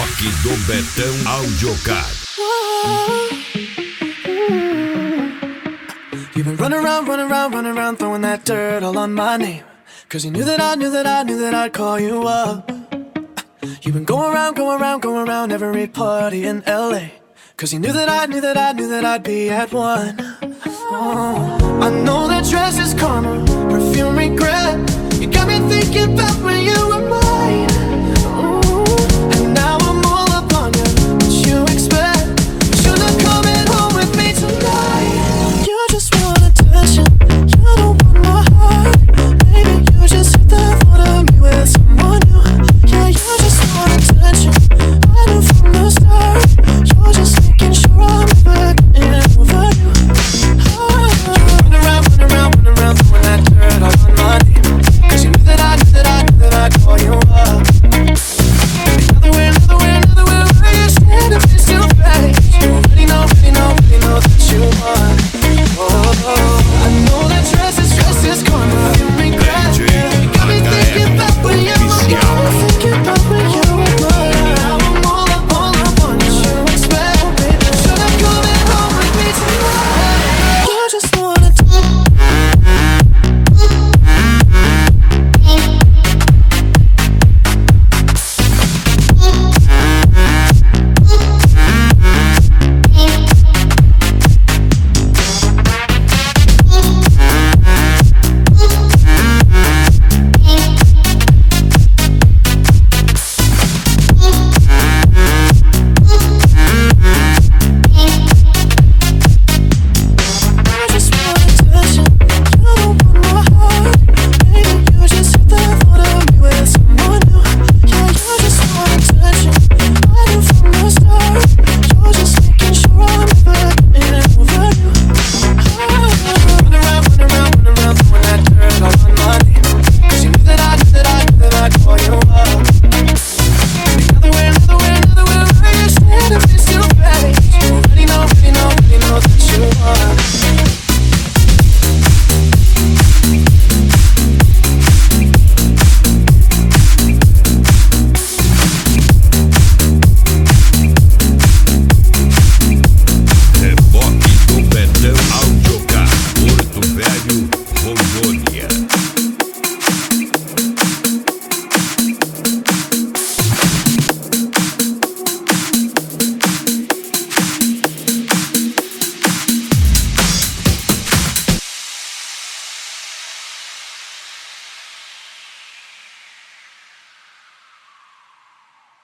Toque do Betão Audiocard. You've been running around, throwing that dirt all on my name. Cause you knew that I'd call you up. You've been going around every party in LA. Cause you knew that I'd be at one. Oh, I know that dress is karma, perfume regret. You got me thinking about when you were mine.